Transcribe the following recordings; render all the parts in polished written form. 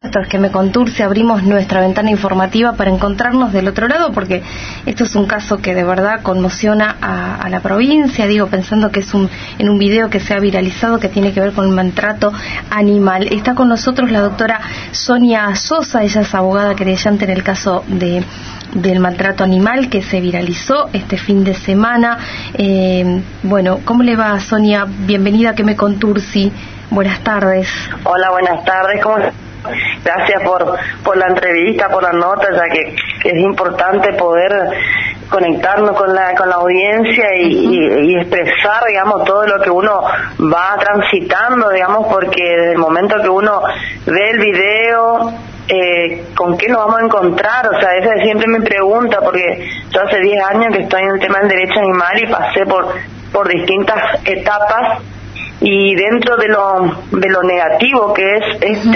Es que me Contursi abrimos nuestra ventana informativa para encontrarnos del otro lado, porque esto es un caso que de verdad conmociona a la provincia, digo, pensando que es en un video que se ha viralizado que tiene que ver con el maltrato animal. Está con nosotros la doctora Sonia Sosa, ella es abogada querellante en el caso del maltrato animal que se viralizó este fin de semana. Bueno, ¿cómo le va, Sonia? Bienvenida a Que me Contursi. Buenas tardes. Hola, buenas tardes. ¿Cómo estás? Gracias por la entrevista, por la nota, ya que es importante poder conectarnos con la audiencia y expresar, digamos, todo lo que uno va transitando, digamos, porque desde el momento que uno ve el video, ¿con qué nos vamos a encontrar? O sea, esa es siempre mi pregunta, porque yo hace 10 años que estoy en el tema del derecho animal y pasé por distintas etapas. Y dentro de lo negativo que es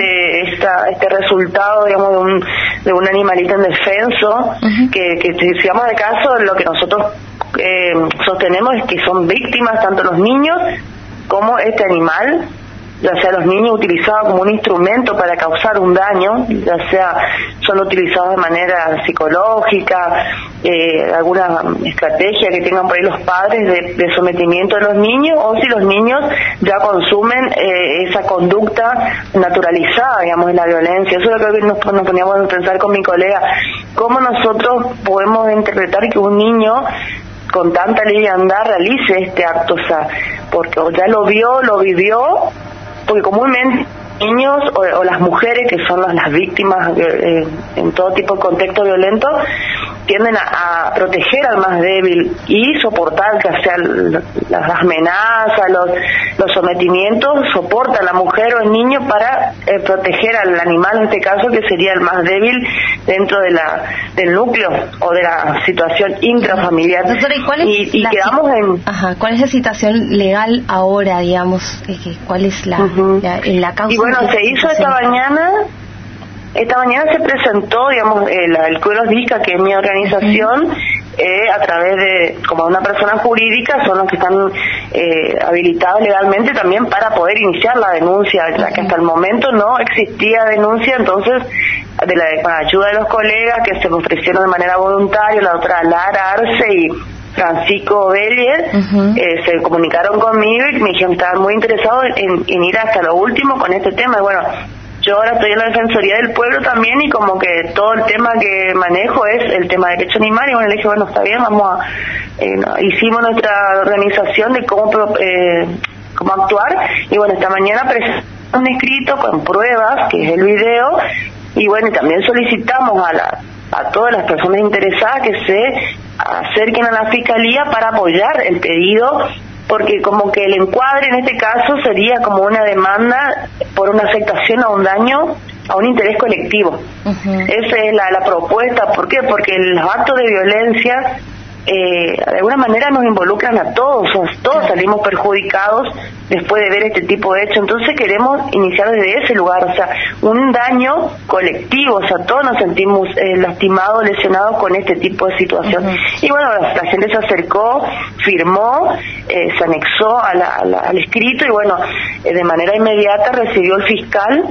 este resultado, digamos, de un animalito indefenso, que si vamos de caso, lo que nosotros sostenemos es que son víctimas tanto los niños como este animal, ya sea los niños utilizados como un instrumento para causar un daño, ya sea son utilizados de manera psicológica, alguna estrategia que tengan por ahí los padres de sometimiento de los niños, o si los niños ya consumen esa conducta naturalizada, digamos, de la violencia. Eso es lo que nos poníamos a pensar con mi colega, cómo nosotros podemos interpretar que un niño con tanta liviandad realice este acto, o sea, porque ya lo vio, lo vivió, porque comúnmente niños o las mujeres, que son las víctimas en todo tipo de contexto violento, tienden a proteger al más débil y soportar, ya sea las amenazas, los sometimientos, soporta a la mujer o el niño para proteger al animal, en este caso, que sería el más débil dentro del núcleo o de la situación intrafamiliar. Doctora, ¿y quedamos en... ¿cuál es la situación legal ahora, digamos? ¿Cuál es la causa? Y bueno, se hizo esta mañana se presentó, digamos, el Cueros Disca, que es mi organización, a través de, como una persona jurídica, son los que están habilitados legalmente también para poder iniciar la denuncia, ya que hasta el momento no existía denuncia. Entonces, con la ayuda de los colegas que se me ofrecieron de manera voluntaria, la doctora Lara Arce y Francisco Vélez, se comunicaron conmigo y me dijeron que estaban muy interesados en ir hasta lo último con este tema. Y bueno, yo ahora estoy en la Defensoría del Pueblo también, y como que todo el tema que manejo es el tema de derecho animal. Y bueno, le dije, bueno, está bien, vamos hicimos nuestra organización de cómo actuar. Y bueno, esta mañana presentamos un escrito con pruebas, que es el video, y bueno, también solicitamos a todas las personas interesadas que se acerquen a la Fiscalía para apoyar el pedido, porque como que el encuadre en este caso sería como una demanda por una afectación a un daño, a un interés colectivo. Esa es la propuesta. ¿Por qué? Porque los actos de violencia de alguna manera nos involucran a todos, todos salimos perjudicados después de ver este tipo de hechos. Entonces queremos iniciar desde ese lugar, o sea, un daño colectivo, o sea, todos nos sentimos lastimados, lesionados con este tipo de situación. Y bueno, la gente se acercó, firmó, se anexó al escrito, y bueno, de manera inmediata recibió el fiscal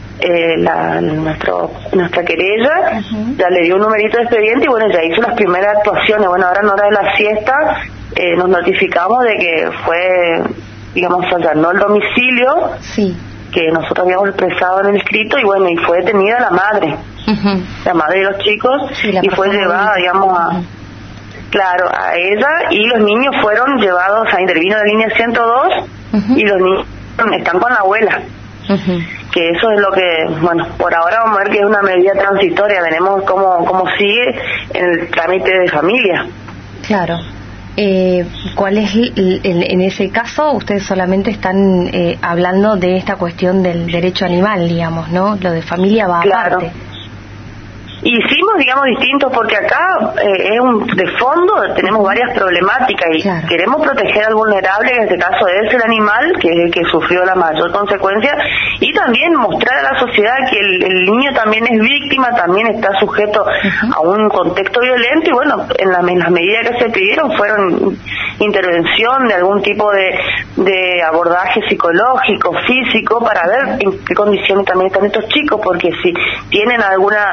nuestra querella, ya le dio un numerito de expediente, y bueno, ya hizo las primeras actuaciones. Bueno, ahora en hora de la siesta nos notificamos de que fue, digamos, allanó el domicilio que nosotros habíamos expresado en el escrito, y bueno, y fue detenida la madre de los chicos, y fue llevada, digamos, a ella, y los niños fueron llevados, intervino la línea 102, y los niños están con la abuela. Que eso es lo que, bueno, por ahora vamos a ver que es una medida transitoria, veremos cómo sigue en el trámite de familia. Claro. ¿Cuál es, en ese caso, ustedes solamente están hablando de esta cuestión del derecho animal, digamos, ¿no? Lo de familia va aparte. hicimos, digamos, distintos, porque acá de fondo tenemos varias problemáticas y claro, queremos proteger al vulnerable, en este caso es el animal, que es el que sufrió la mayor consecuencia, y también mostrar a la sociedad que el niño también es víctima, también está sujeto a un contexto violento, y bueno, en las medidas que se pidieron fueron intervención de algún tipo de abordaje psicológico, físico, para ver en qué condiciones también están estos chicos, porque si tienen alguna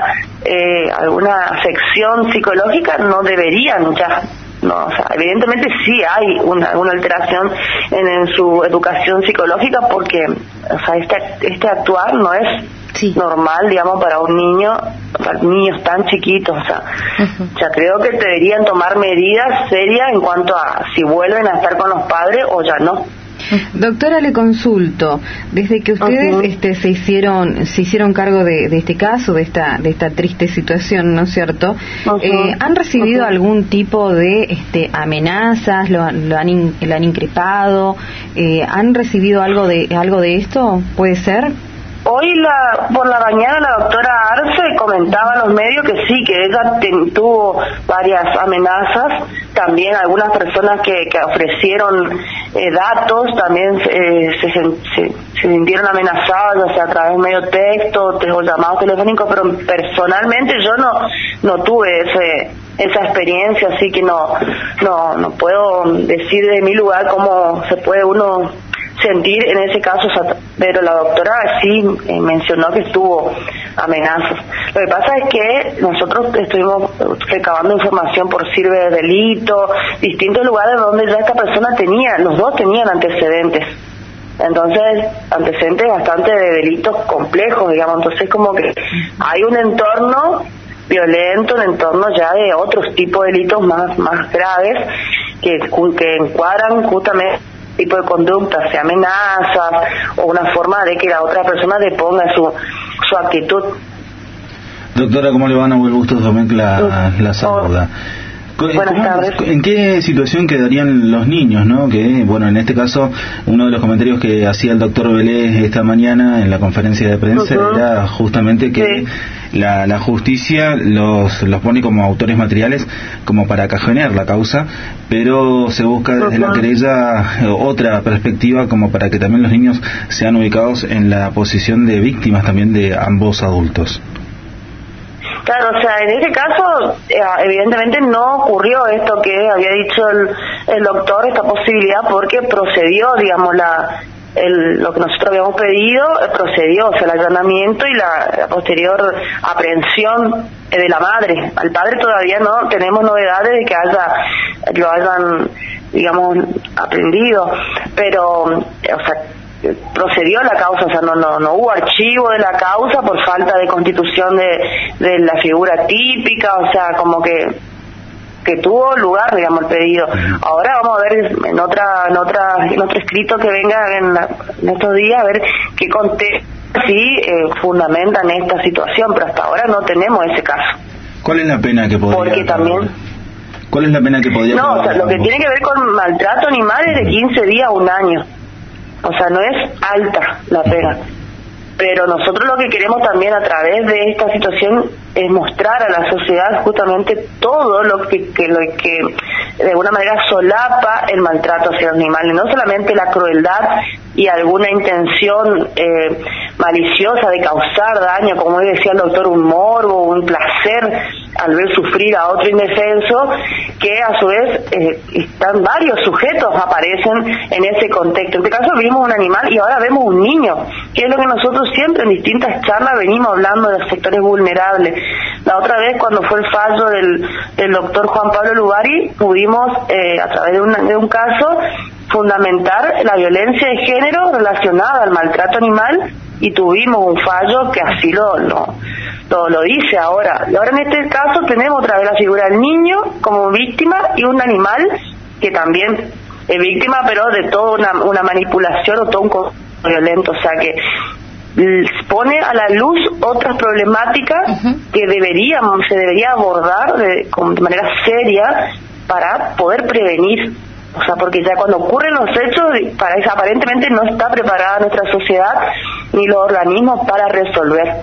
afección psicológica no deberían ya, no, o sea, evidentemente sí hay una alteración en su educación psicológica, porque, o sea, este actuar no es normal, digamos, para un niño, para niños tan chiquitos, o sea, ya creo que deberían tomar medidas serias en cuanto a si vuelven a estar con los padres o ya no. Doctora, le consulto, desde que ustedes se hicieron cargo de este caso, de esta triste situación, ¿no es cierto? ¿Han recibido algún tipo de amenazas? ¿Lo han increpado? ¿Han recibido algo de esto? ¿Puede ser? Hoy por la mañana la doctora Arce comentaba a los medios que sí, que ella tuvo varias amenazas, también algunas personas que ofrecieron datos también se sintieron amenazadas, o sea, a través de medio texto o llamados telefónicos, pero personalmente yo no tuve esa experiencia, así que no puedo decir de mi lugar cómo se puede uno sentir en ese caso, o sea, pero la doctora sí mencionó que estuvo amenazas. Lo que pasa es que nosotros estuvimos recabando información por sirve de delito, distintos lugares donde ya esta persona los dos tenían antecedentes. Entonces, antecedentes bastante de delitos complejos, digamos, entonces como que hay un entorno violento, un entorno ya de otros tipos de delitos más graves que encuadran justamente tipo de conducta, sea amenazas o una forma de que la otra persona deponga su actitud. Doctora, ¿cómo le va? Nahuel Bustos Domecq la saluda. Buenas tardes. ¿En qué situación quedarían los niños, no? Que, bueno, en este caso, uno de los comentarios que hacía el doctor Vélez esta mañana en la conferencia de prensa era justamente que la justicia los pone como autores materiales como para cajonear la causa, pero se busca desde la querella otra perspectiva como para que también los niños sean ubicados en la posición de víctimas también de ambos adultos. Claro, o sea, en ese caso, evidentemente no ocurrió esto que había dicho el doctor, esta posibilidad, porque procedió, digamos, lo que nosotros habíamos pedido, procedió, o sea, el allanamiento y la posterior aprehensión de la madre. Al padre todavía no tenemos novedades de que lo hayan, digamos, aprendido, pero, o sea, procedió la causa, o sea, no hubo archivo de la causa por falta de constitución de la figura típica, o sea, como que tuvo lugar, digamos, el pedido. Ahora vamos a ver en otro escrito que venga en estos días, a ver qué contexto fundamentan esta situación, pero hasta ahora no tenemos ese caso. ¿Cuál es la pena que podría? Porque también... ¿Cuál es la pena que podría? No, o sea, lo que tiene que ver con maltrato animal es de 15 días a 1 año. O sea, no es alta la pena, pero nosotros lo que queremos también a través de esta situación es mostrar a la sociedad justamente todo lo que de alguna manera solapa el maltrato hacia los animales, no solamente la crueldad y alguna intención maliciosa de causar daño, como decía el doctor, un morbo, un placer al ver sufrir a otro indefenso, que a su vez están varios sujetos aparecen en ese contexto. En este caso vimos un animal y ahora vemos un niño, que es lo que nosotros siempre en distintas charlas venimos hablando de los sectores vulnerables. La otra vez, cuando fue el fallo del doctor Juan Pablo Lugari, pudimos a través de un caso fundamentar la violencia de género relacionada al maltrato animal, y tuvimos un fallo que así lo dice ahora. Y ahora en este caso tenemos otra vez la figura del niño como víctima y un animal que también es víctima, pero de toda una manipulación o todo un conducto violento, o sea que pone a la luz otras problemáticas que se debería abordar de manera seria para poder prevenir. O sea, porque ya cuando ocurren los hechos, aparentemente no está preparada nuestra sociedad ni los organismos para resolver.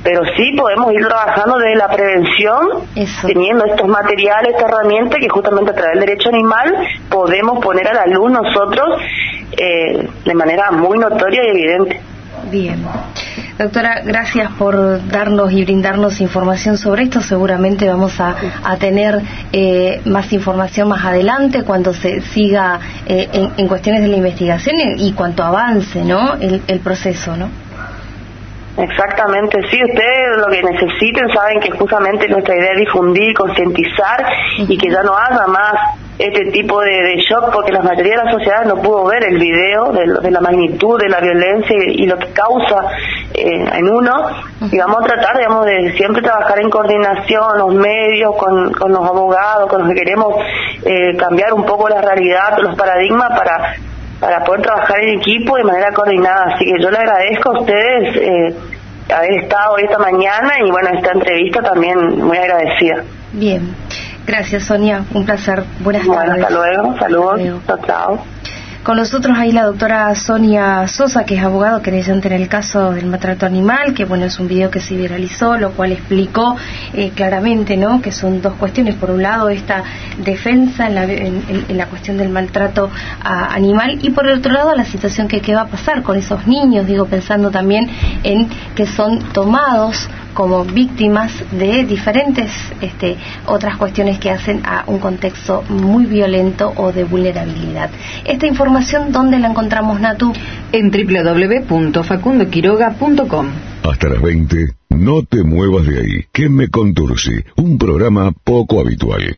pero sí podemos ir trabajando desde la prevención, teniendo estos materiales, esta herramienta que justamente a través del derecho animal podemos poner a la luz nosotros de manera muy notoria y evidente. Bien. Doctora, gracias por darnos y brindarnos información sobre esto. Seguramente vamos a tener más información más adelante cuando se siga en cuestiones de la investigación y cuanto avance, ¿no? el proceso, ¿no? Exactamente, sí, ustedes lo que necesiten saben que justamente nuestra idea es difundir, concientizar y que ya no haya más este tipo de shock, porque la mayoría de la sociedad no pudo ver el video de la magnitud de la violencia y lo que causa en uno, y vamos a tratar, digamos, de siempre trabajar en coordinación, los medios, con los abogados, con los que queremos cambiar un poco la realidad, los paradigmas para poder trabajar en equipo de manera coordinada. Así que yo le agradezco a ustedes haber estado esta mañana y bueno, esta entrevista también muy agradecida. Bien, gracias Sonia, un placer, buenas tardes. Hasta luego, saludos, chao. Con nosotros ahí la doctora Sonia Sosa, que es abogado querellante en el caso del maltrato animal, que bueno, es un video que se viralizó, lo cual explicó claramente, ¿no?, que son dos cuestiones. Por un lado, esta defensa en la cuestión del maltrato animal, y por el otro lado, la situación que va a pasar con esos niños, digo, pensando también en que son tomados como víctimas de diferentes otras cuestiones que hacen a un contexto muy violento o de vulnerabilidad. Esta información, ¿dónde la encontramos, Natu? En www.facundoquiroga.com. Hasta las 20, no te muevas de ahí. ¿Qué me contursi? Un programa poco habitual.